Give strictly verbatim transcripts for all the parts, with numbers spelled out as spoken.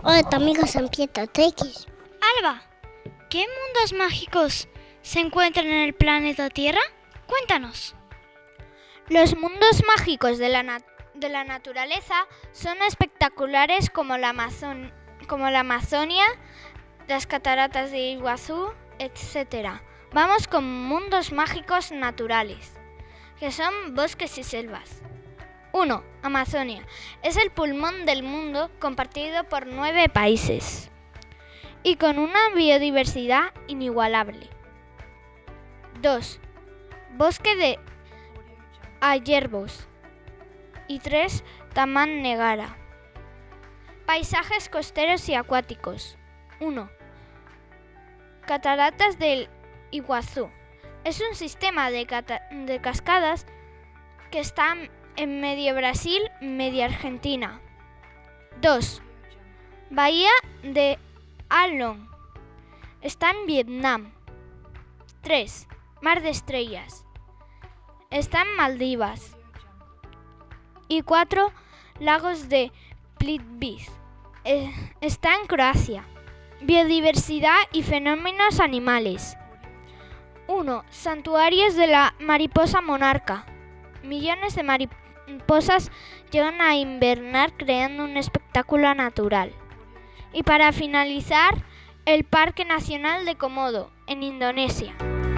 Hola, tu amigo San Pietro X. Alba, ¿qué mundos mágicos se encuentran en el planeta Tierra? Cuéntanos. Los mundos mágicos de la, nat- de la naturaleza son espectaculares como la, Amazon- como la Amazonia, las cataratas de Iguazú, etcétera. Vamos con mundos mágicos naturales, que son bosques y selvas. uno. Amazonia. Es el pulmón del mundo compartido por nueve países y con una biodiversidad inigualable. dos. Bosque de Ayerbos. Y tres. Tamán Negara. Paisajes costeros y acuáticos. uno. Cataratas del Iguazú. Es un sistema de, cata- de cascadas que está en medio Brasil, medio Argentina. dos. Bahía de Along. Está en Vietnam. tres. Mar de Estrellas. Está en Maldivas. Y cuatro. Lagos de Plitvice. Eh, está en Croacia. Biodiversidad y fenómenos animales. uno. Santuarios de la mariposa monarca. Millones de mariposas llegan a invernar creando un espectáculo natural. Y para finalizar, el Parque Nacional de Komodo, en Indonesia.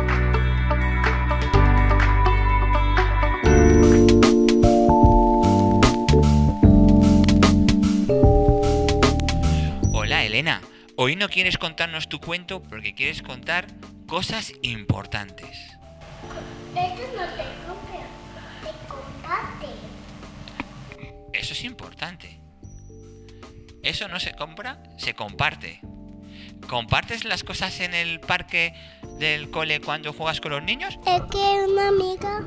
Hola Elena, hoy no quieres contarnos tu cuento porque quieres contar cosas importantes. Esto no te compra, te comparte. Eso es importante. Eso no se compra, se comparte. ¿Compartes las cosas en el parque del cole cuando juegas con los niños? Es que una amiga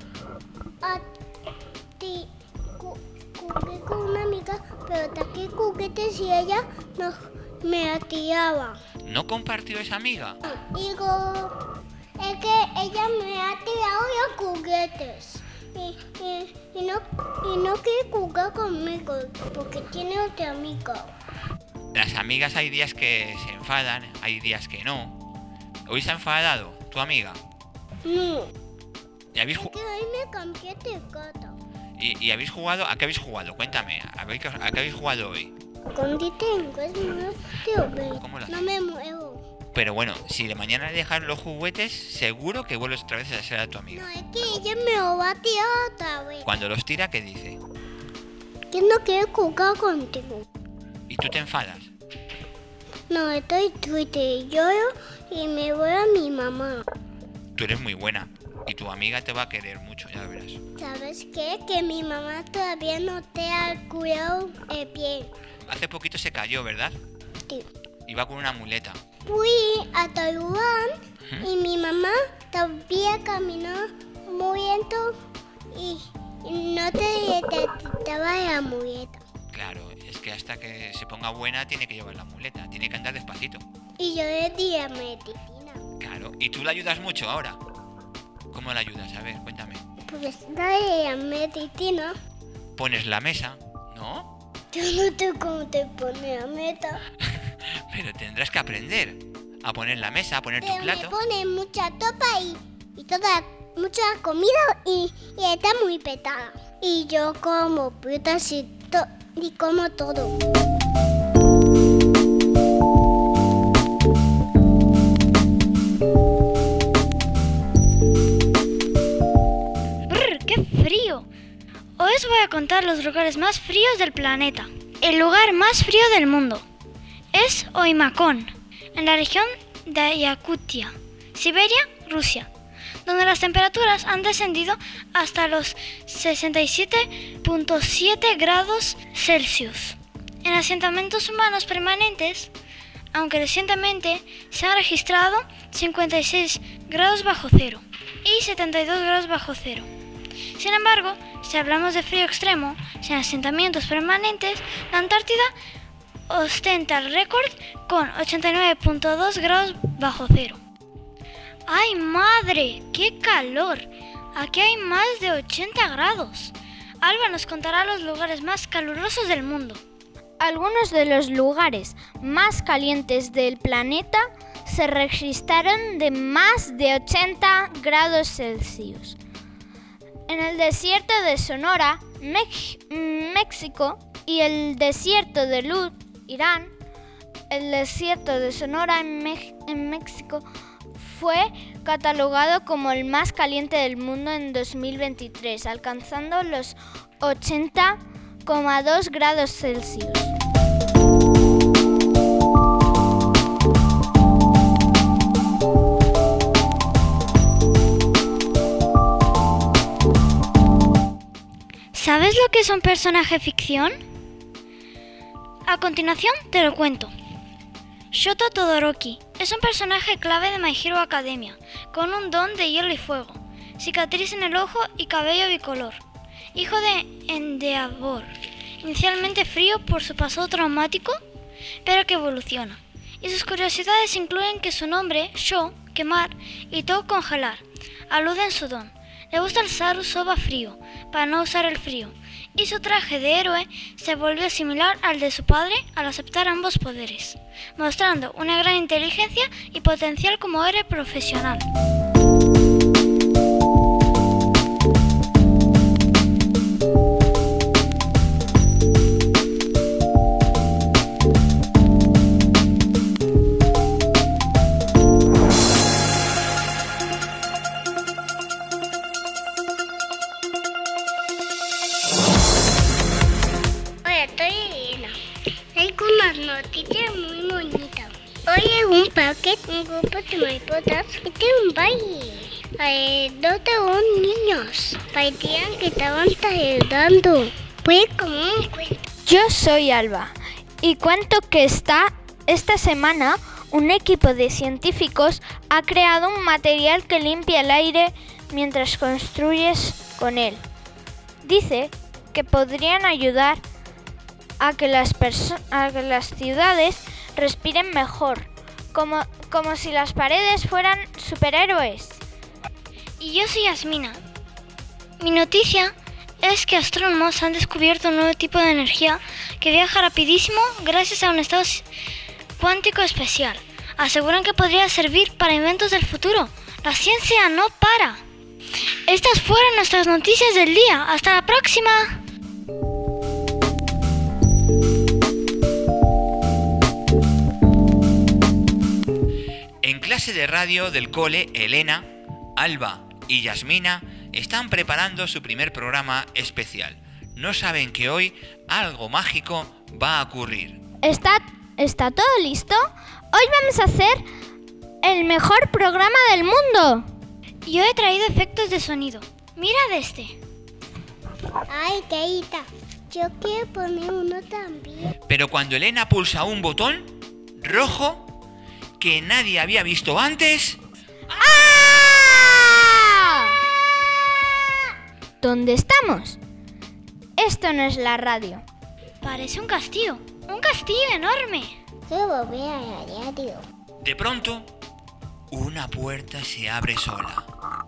a ti cu- jugué con una amiga, pero traje juguetes y ella no me atiraba. ¿No compartió esa amiga? Digo, es que ella me ha tirado los juguetes y, y, y, no, y no quiere jugar conmigo porque tiene otra amiga. Las amigas hay días que se enfadan, hay días que no. ¿Hoy se ha enfadado tu amiga? No, ¿Y habéis, es ju- que hoy me cambié de gata. y, y habéis jugado? ¿A qué habéis jugado? Cuéntame, ¿a qué, a qué habéis jugado hoy? Con tengo es muy fácil. ¿Cómo lo No haces? me muevo. Pero bueno, si de mañana le dejas los juguetes, seguro que vuelves otra vez a ser a tu amiga. No, es que ella me lo va a tirar otra vez. Cuando los tira, ¿qué dice? Que no quiere jugar contigo. Y tú te enfadas. No, estoy triste y lloro y me voy a mi mamá. Tú eres muy buena y tu amiga te va a querer mucho, ya verás. ¿Sabes qué? Que mi mamá todavía no te ha curado el pie. Hace poquito se cayó, ¿verdad? Sí. Iba con una muleta. Fui a Taiwán y mi mamá todavía caminó muy lento y y no te detectaba la muleta. Claro, es que hasta que se ponga buena tiene que llevar la muleta, tiene que andar despacito. Y yo le di a medicina. Claro, y tú la ayudas mucho ahora. ¿Cómo la ayudas? A ver, cuéntame. Pues dale a medicina. Pones la mesa, ¿no? Yo no sé cómo te pone la meta. Pero tendrás que aprender a poner la mesa, a poner tu Pero me plato. pone mucha topa y, y toda mucha comida y, y está muy petada. Y yo como frutas y, to- y como todo. ¡Brr! ¡Qué frío! Hoy os voy a contar los lugares más fríos del planeta. El lugar más frío del mundo es Oymacón, en la región de Yakutia, Siberia, Rusia, donde las temperaturas han descendido hasta los sesenta y siete punto siete grados Celsius. En asentamientos humanos permanentes, aunque recientemente se han registrado cincuenta y seis grados bajo cero y setenta y dos grados bajo cero. Sin embargo, si hablamos de frío extremo, sin asentamientos permanentes, la Antártida ostenta el récord con ochenta y nueve punto dos grados bajo cero. ¡Ay, madre! ¡Qué calor! Aquí hay más de ochenta grados. Alba nos contará los lugares más calurosos del mundo. Algunos de los lugares más calientes del planeta se registraron de más de ochenta grados Celsius. En el desierto de Sonora, Mex- México y el desierto de Lud, Irán, el desierto de Sonora en, Me- en México fue catalogado como el más caliente del mundo en dos mil veintitrés, alcanzando los ochenta coma dos grados Celsius. ¿Sabes lo que es un personaje ficción? A continuación te lo cuento. Shoto Todoroki es un personaje clave de My Hero Academia, con un don de hielo y fuego, cicatriz en el ojo y cabello bicolor. Hijo de Endeavor, inicialmente frío por su pasado traumático, pero que evoluciona. Y sus curiosidades incluyen que su nombre, Sho, quemar, y To, congelar, aluden su don. Le gusta el Saru Soba frío, para no usar el frío, y su traje de héroe se volvió similar al de su padre al aceptar ambos poderes, mostrando una gran inteligencia y potencial como héroe profesional. Noticia muy bonita. Hoy en un parque, un grupo de mariposas hizo un baile alrededor de unos niños. Parecían que estaban ayudando. Fue como un cuento. Yo soy Alba y cuento que esta, esta semana un equipo de científicos ha creado un material que limpia el aire mientras construyes con él. Dice que podrían ayudar a que las, perso- a que las ciudades respiren mejor, como, como si las paredes fueran superhéroes. Y yo soy Yasmina. Mi noticia es que astrónomos han descubierto un nuevo tipo de energía que viaja rapidísimo gracias a un estado cuántico especial. Aseguran que podría servir para inventos del futuro. La ciencia no para. Estas fueron nuestras noticias del día. ¡Hasta la próxima! En clase de radio del cole, Elena, Alba y Yasmina están preparando su primer programa especial. No saben que hoy algo mágico va a ocurrir. ¿Está, ¿Está todo listo? Hoy vamos a hacer el mejor programa del mundo. Yo he traído efectos de sonido. Mira de este. Ay, Keita, yo quiero poner uno también. Pero cuando Elena pulsa un botón rojo que nadie había visto antes... ¡Ah! ¿Dónde estamos? Esto no es la radio. Parece un castillo. Un castillo enorme. Quiero volver a la radio. De pronto, una puerta se abre sola.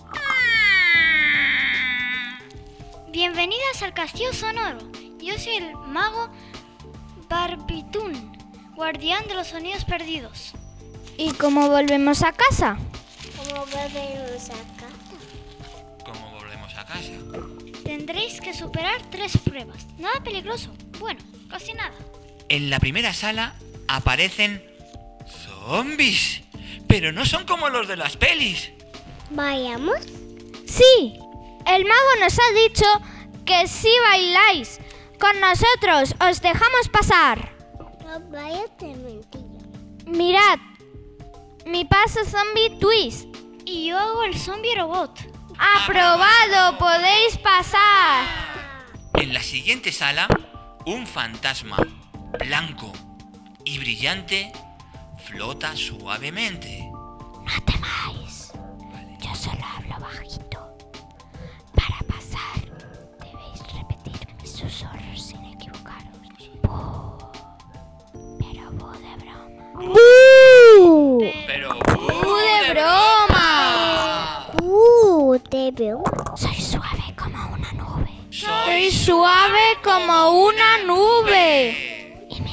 Bienvenidas al Castillo Sonoro. Yo soy el mago Barbitún, guardián de los sonidos perdidos. ¿Y cómo volvemos a casa? ¿Cómo volvemos a casa? ¿Cómo volvemos a casa? Tendréis que superar tres pruebas. Nada peligroso. Bueno, casi nada. En la primera sala aparecen zombies, pero no son como los de las pelis. ¿Vayamos? Sí, el mago nos ha dicho que si bailáis con nosotros os dejamos pasar. No vayas de mentira. Mirad, mi paso zombie twist. Y yo hago el zombie robot. ¡Aprobado! ¡Podéis pasar! En la siguiente sala, un fantasma blanco y brillante flota suavemente. No temáis, yo solo hablo bajito. Para pasar, debéis repetir mis susurros sin equivocaros. ¡Bú! Pero bu de broma. Pero... ¡Bu de broma! Uh, te veo. Soy suave como una nube. Soy Soy suave como una nube. Y mi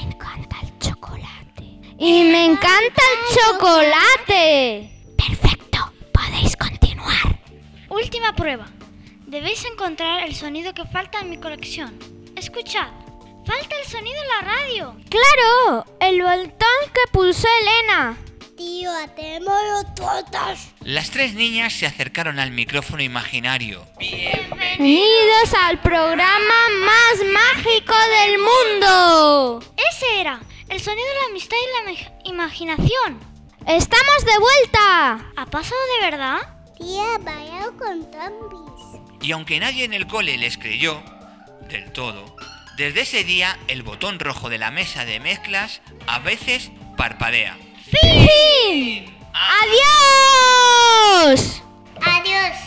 Y me encanta el chocolate. Perfecto, podéis continuar. Última prueba. Debéis encontrar el sonido que falta en mi colección. Escuchad. Falta el sonido en la radio. ¡Claro! El botón que pulsó Elena. Tío, hacemos tortas. Las tres niñas se acercaron al micrófono imaginario. Bienvenidos al programa más mágico del mundo. Ese era el sonido de la amistad y la imag- imaginación. ¡Estamos de vuelta! ¿Ha pasado de verdad? Tía, vaya con zombies. Y aunque nadie en el cole les creyó del todo, desde ese día el botón rojo de la mesa de mezclas a veces parpadea. ¡Fin! ¡Adiós! Adiós.